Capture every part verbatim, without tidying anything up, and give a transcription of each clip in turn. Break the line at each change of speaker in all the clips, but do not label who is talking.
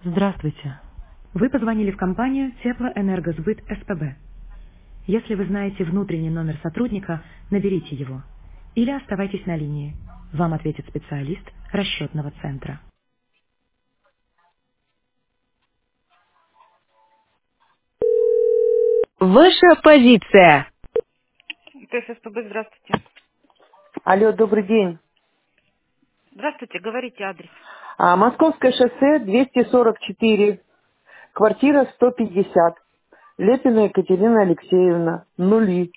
Здравствуйте. Вы позвонили в компанию Теплоэнергосбыт СПБ. Если вы знаете внутренний номер сотрудника, наберите его. Или оставайтесь на линии. Вам ответит специалист расчетного центра. Ваша позиция. ТССПБ, здравствуйте.
Алло, добрый день.
Здравствуйте, говорите адрес.
А, Московское шоссе двести сорок четыре, квартира сто пятьдесят. Лепина Екатерина Алексеевна, нули.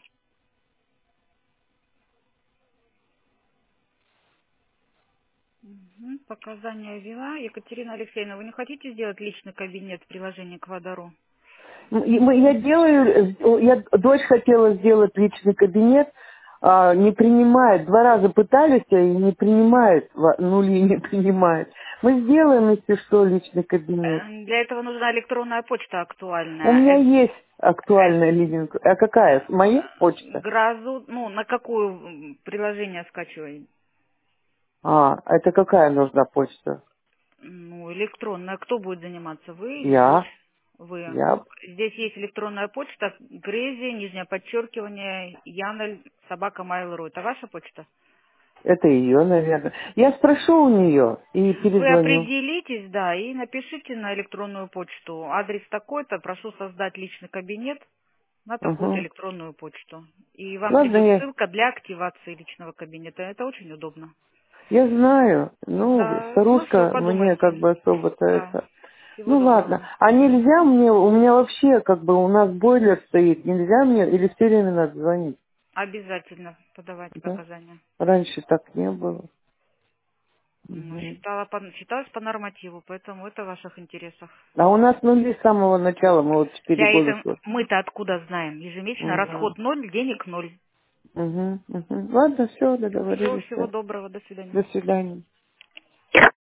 Мгм, Показания ввела. Екатерина Алексеевна, вы не хотите сделать личный кабинет в приложении к Водору?
М, и мы- Я делаю, э, я, дочь хотела сделать личный кабинет, а, не принимает. Два раза пытались, а и не принимает, во- нули не принимает. Мы сделаем, если что, личный кабинет.
Э, Для этого нужна электронная почта
У меня
актуальная.
есть
Э, э,
актуальная лизинг. А какая? Моя почта?
Грозу, ну, на какое м, приложение скачиваем?
А, это какая нужна почта?
Ну, электронная. Кто будет заниматься? Вы или
Я.
дочь? Вы.
Я.
Здесь есть электронная почта, Грези, нижнее подчеркивание, Янель, собака Mail.ru. Это ваша почта?
Это ее, наверное. Я спрошу у нее и
Вы
перезвоню.
определитесь, да, и напишите на электронную почту. Адрес такой-то, прошу создать личный кабинет на такую-то
Угу.
электронную почту. И вам
Ладно,
придет
я,
ссылка для активации личного кабинета. Это очень удобно.
я знаю. Ну,
Да, ну все,
старушка мне как
подумайте.
бы особо-то
Да.
это...
Всего
Ну ладно.
доброго.
А
Мгм.
нельзя мне, у меня вообще как бы у нас бойлер стоит, нельзя мне или все время надо звонить?
Обязательно подавайте
Да?
показания.
Раньше так не было.
Ну,
Мгм.
считала по, считалось по нормативу, поэтому это в ваших интересах.
А у нас нули с самого начала, мы вот четыре
Для
года
этого
слушаем.
мы-то откуда знаем? Ежемесячно
Угу.
расход ноль, денег ноль.
Угу. Угу. Ладно, все,
Все,
договорились.
всего доброго, до свидания.
До свидания.